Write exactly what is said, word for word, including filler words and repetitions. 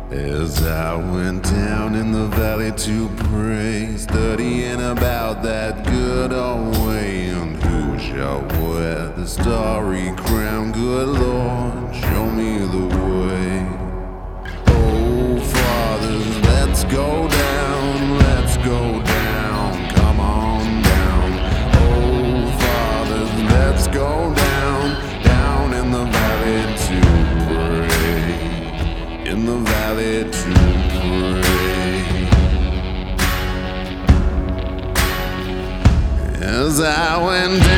As I went down in the valley to pray, studying about that good old way, and who shall wear the starry crown? Good Lord, show me the way. Oh, fathers, let's go down, let's go down, come on down. Oh, fathers, let's go down, down in the valley to pray, in the valley to pray. As I went